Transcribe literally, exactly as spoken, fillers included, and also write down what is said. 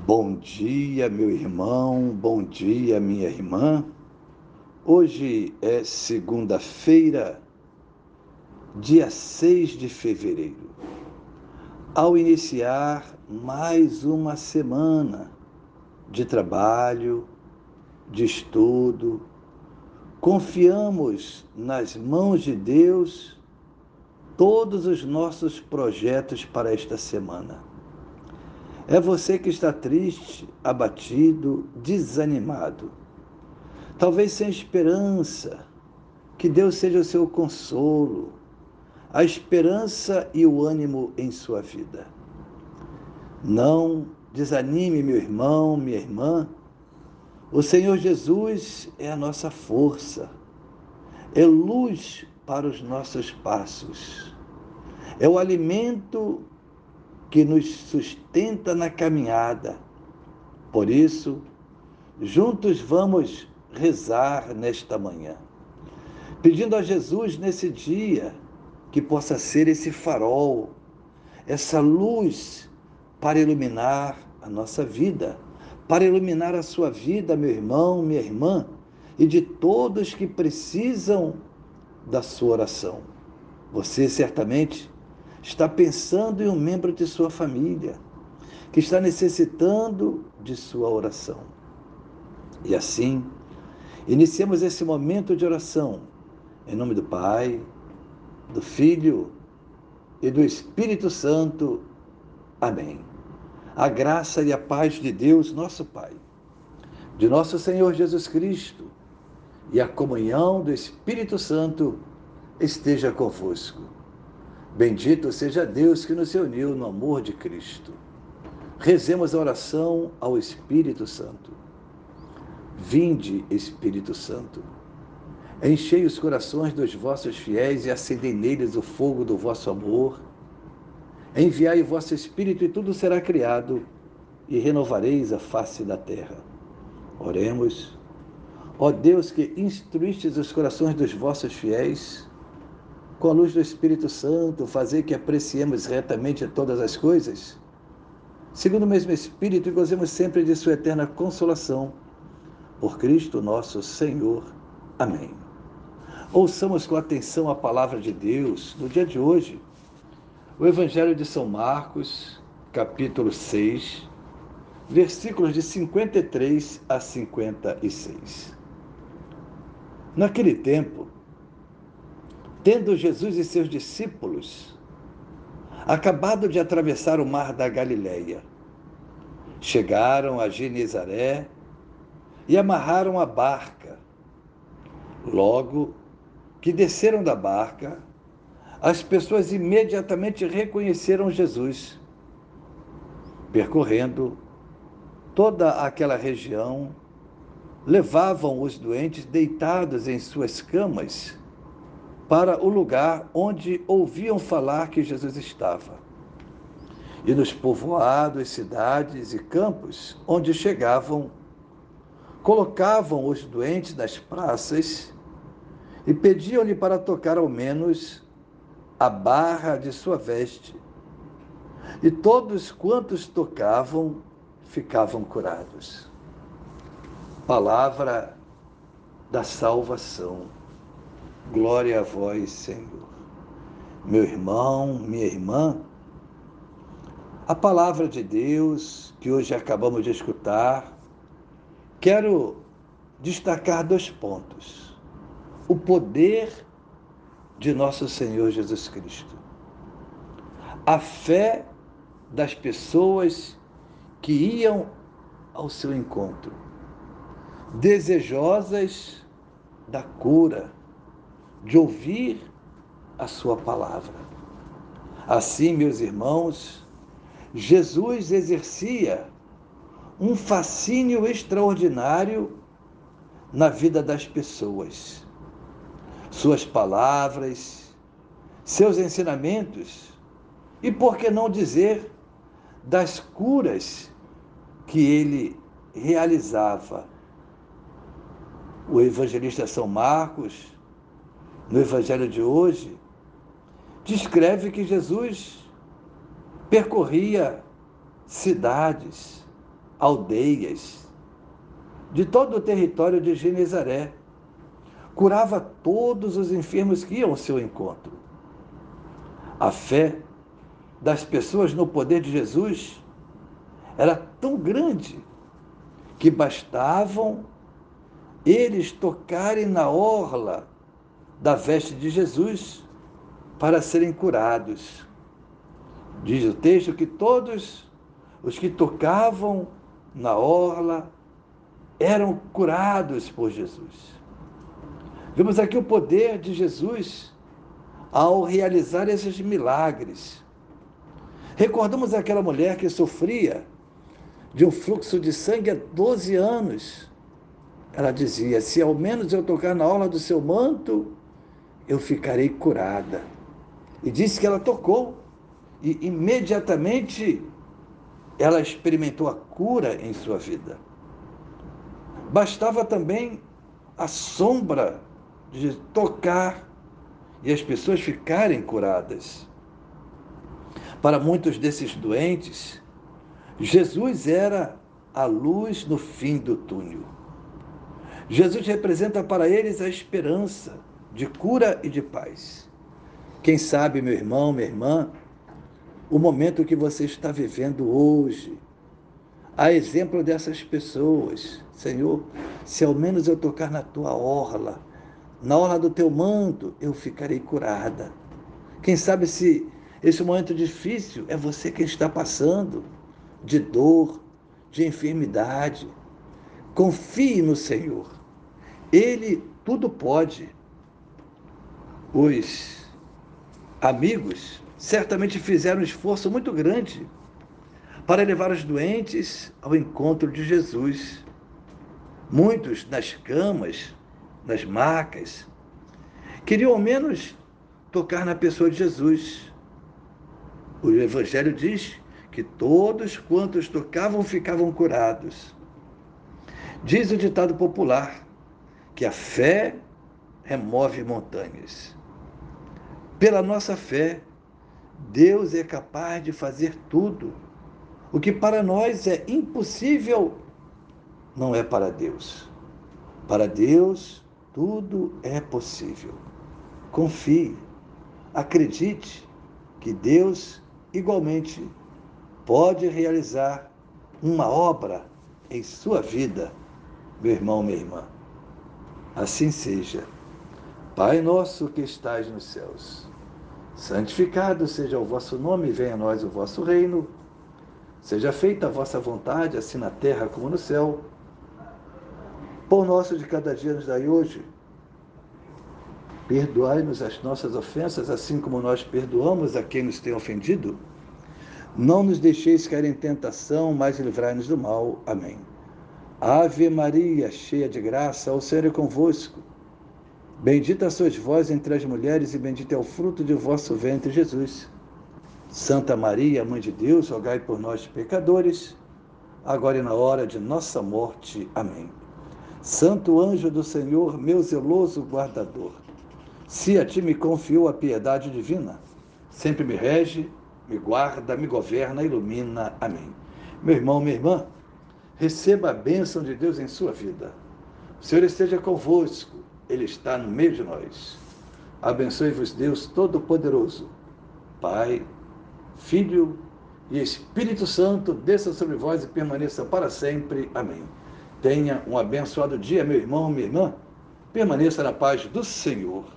Bom dia, meu irmão, bom dia, minha irmã. Hoje é segunda-feira, dia seis de fevereiro. Ao iniciar mais uma semana de trabalho, de estudo, confiamos nas mãos de Deus todos os nossos projetos para esta semana. É você que está triste, abatido, desanimado, talvez sem esperança. Que Deus seja o seu consolo, a esperança e o ânimo em sua vida. Não desanime, meu irmão, minha irmã. O Senhor Jesus é a nossa força, é luz para os nossos passos, é o alimento que nos sustenta na caminhada. Por isso, juntos vamos rezar nesta manhã, pedindo a Jesus nesse dia que possa ser esse farol, essa luz para iluminar a nossa vida, para iluminar a sua vida, meu irmão, minha irmã, e de todos que precisam da sua oração. Você certamente está pensando em um membro de sua família que está necessitando de sua oração. E assim, iniciemos esse momento de oração em nome do Pai, do Filho e do Espírito Santo. Amém. A graça e a paz de Deus, nosso Pai, de nosso Senhor Jesus Cristo e a comunhão do Espírito Santo esteja convosco. Bendito seja Deus que nos uniu no amor de Cristo. Rezemos a oração ao Espírito Santo. Vinde, Espírito Santo, enchei os corações dos vossos fiéis e acendei neles o fogo do vosso amor. Enviai o vosso Espírito e tudo será criado, e renovareis a face da terra. Oremos. Ó Deus, que instruístes os corações dos vossos fiéis, com a luz do Espírito Santo, fazei que apreciemos retamente todas as coisas, segundo o mesmo Espírito, e gozemos sempre de sua eterna consolação. Por Cristo nosso Senhor. Amém. Ouçamos com atenção a palavra de Deus no dia de hoje, o Evangelho de São Marcos, capítulo seis, versículos de cinquenta e três a cinquenta e seis. Naquele tempo, tendo Jesus e seus discípulos acabado de atravessar o mar da Galileia, chegaram a Genezaré e amarraram a barca. Logo que desceram da barca, as pessoas imediatamente reconheceram Jesus. Percorrendo toda aquela região, levavam os doentes deitados em suas camas para o lugar onde ouviam falar que Jesus estava. E nos povoados, cidades e campos onde chegavam, colocavam os doentes nas praças e pediam-lhe para tocar ao menos a barra de sua veste. E todos quantos tocavam, ficavam curados. Palavra da salvação. Glória a vós, Senhor. Meu irmão, minha irmã, a palavra de Deus que hoje acabamos de escutar, quero destacar dois pontos. O poder de nosso Senhor Jesus Cristo. A fé das pessoas que iam ao seu encontro, desejosas da cura, de ouvir a sua palavra. Assim, meus irmãos, Jesus exercia um fascínio extraordinário na vida das pessoas. Suas palavras, seus ensinamentos e, por que não dizer, das curas que ele realizava. O evangelista São Marcos, no evangelho de hoje, descreve que Jesus percorria cidades, aldeias, de todo o território de Genezaré. Curava todos os enfermos que iam ao seu encontro. A fé das pessoas no poder de Jesus era tão grande que bastavam eles tocarem na orla da veste de Jesus para serem curados. Diz o texto que todos os que tocavam na orla eram curados por Jesus. Vemos aqui o poder de Jesus ao realizar esses milagres. Recordamos aquela mulher que sofria de um fluxo de sangue há doze anos. Ela dizia: se ao menos eu tocar na orla do seu manto, eu ficarei curada. E disse que ela tocou, e imediatamente ela experimentou a cura em sua vida. Bastava também a sombra de tocar e as pessoas ficarem curadas. Para muitos desses doentes, Jesus era a luz no fim do túnel. Jesus representa para eles a esperança de cura e de paz. Quem sabe, meu irmão, minha irmã, o momento que você está vivendo hoje, a exemplo dessas pessoas, Senhor, se ao menos eu tocar na tua orla, na orla do teu manto, eu ficarei curada. Quem sabe se esse momento difícil é você quem está passando, de dor, de enfermidade. Confie no Senhor. Ele tudo pode. Os amigos certamente fizeram um esforço muito grande para levar os doentes ao encontro de Jesus. Muitos nas camas, nas macas, queriam ao menos tocar na pessoa de Jesus. O Evangelho diz que todos quantos tocavam ficavam curados. Diz o ditado popular que a fé remove montanhas. Pela nossa fé, Deus é capaz de fazer tudo. O que para nós é impossível, não é para Deus. Para Deus, tudo é possível. Confie, acredite que Deus, igualmente, pode realizar uma obra em sua vida, meu irmão, minha irmã. Assim seja. Pai nosso que estais nos céus, santificado seja o vosso nome, venha a nós o vosso reino. Seja feita a vossa vontade, assim na terra como no céu. Pão nosso de cada dia nos dai hoje. Perdoai-nos as nossas ofensas, assim como nós perdoamos a quem nos tem ofendido. Não nos deixeis cair em tentação, mas livrai-nos do mal. Amém. Ave Maria, cheia de graça, o Senhor é convosco. Bendita sois vós entre as mulheres, e bendito é o fruto de vosso ventre, Jesus. Santa Maria, Mãe de Deus, rogai por nós, pecadores, agora e na hora de nossa morte. Amém. Santo anjo do Senhor, meu zeloso guardador, se a ti me confiou a piedade divina, sempre me rege, me guarda, me governa, ilumina. Amém. Meu irmão, minha irmã, receba a bênção de Deus em sua vida. O Senhor esteja convosco, Ele está no meio de nós. Abençoe-vos Deus Todo-Poderoso, Pai, Filho e Espírito Santo, desça sobre vós e permaneça para sempre. Amém. Tenha um abençoado dia, meu irmão, minha irmã. Permaneça na paz do Senhor.